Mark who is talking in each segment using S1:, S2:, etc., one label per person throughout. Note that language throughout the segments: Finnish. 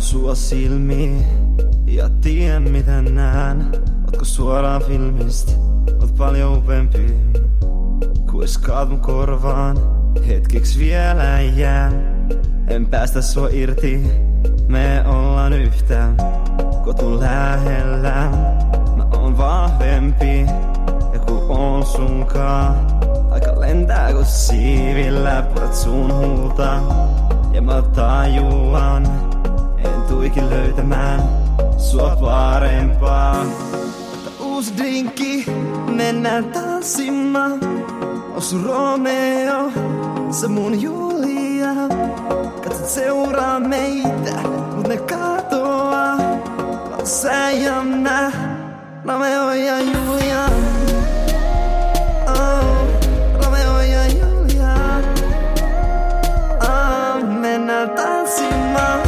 S1: sua silmiin ja tien mitä näen. Ootko suoraan filmistä, oot paljon upeampi. Kuiskaat mun korvaan, hetkeksi vielä jään. En päästä sua irti, me ollaan yhtään. Kotun lähellä, mä oon vahvempi. Ja kun oon sunkaan, aika lentää kun siivillä purat sun huulta. Ja mä tajuan, en tuikin löytämään sua parempaa. Ota uusi drinkki, mennään tanssimaan. On sun Romeo, se mun Julia. Katsot seuraa meitä, mut ne katoaa. Vaan sä ja mä, Romeo ja Julia. Oh, Romeo ja Julia. Oh, mennään tanssimaan.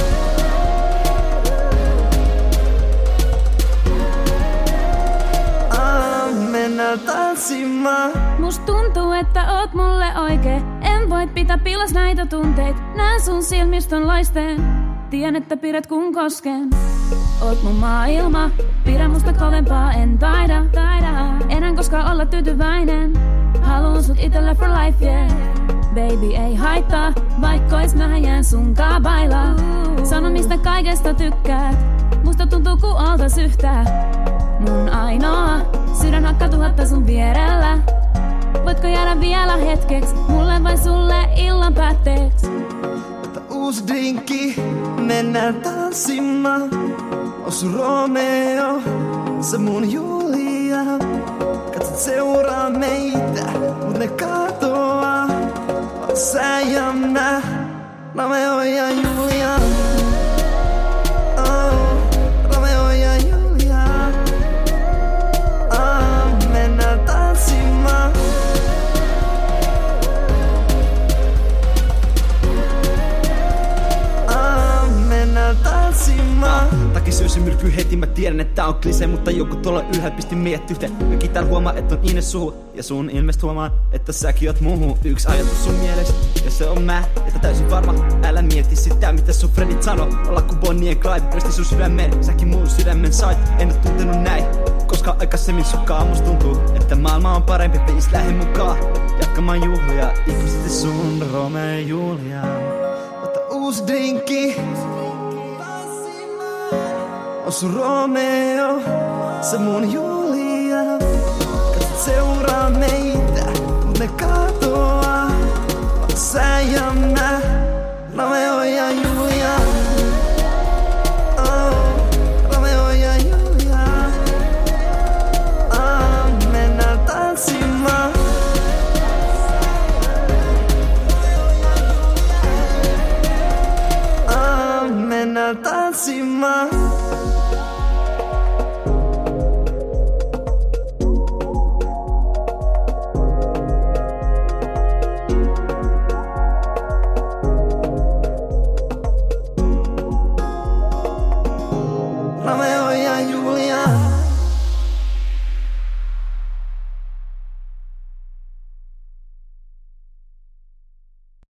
S1: Oh, mennään tanssimaan.
S2: Must tuntuu, että oot mulle oikee. En voi pitää piilos näitä tunteita. Näen sun silmistön loisteen. Tien, että pidät kun kosken. Oot mun maailma. Pidä musta kovempaa, en taida. Enän koskaan olla tyytyväinen. Haluun sut itelle for life, yeah. Baby ei haittaa, vaikkois mä jään sunkaan bailaa. Sano mistä kaikesta tykkäät. Musta tuntuu ku oltais yhtään. Mun ainoa sydän hakkaa 1000 sun vierellä. Voitko jäädä vielä hetkeks, mulle vai sulle illan päätteeks?
S1: Ota uusi drinkki, mennään tanssimaan. On sun Romeo, se mun Julia. Katsot seuraa meitä, mut ne katoaa. Vaan sä ja mä, Romeo ja Julia. Oh, Romeo ja Julia. Oh, mennään tanssimaan. Takisyösi myrkyy heti, mä tiedän, että tää on klise. Mutta joku tuolla ylhäällä pisti meidät yhteen. Mökitään huomaa, että on Ines suhu. Ja sun ilmeisesti huomaan, että säkin oot muuhun. Yksi ajatus sun mielestä, ja se on mä. Että täysin varma, älä mieti sitä, mitä sun friendit sano. Olla ku Bonnie ja Clyde, resti sun sydämen. Säkin mun sydämen sait, en oo tuntenut näin. Koska aikaisemmin sukaan musta tuntuu, että maailma on parempi, please lähde mukaan. Jatkamaan juhlia, ikuisesti sun Romeo Julia. Ota uusi drinkki. On sun Romeo, se mun Julia. Katsot seuraa meitä, mut ne katoaa. Vaan sä ja mä, Romeo ja Julia.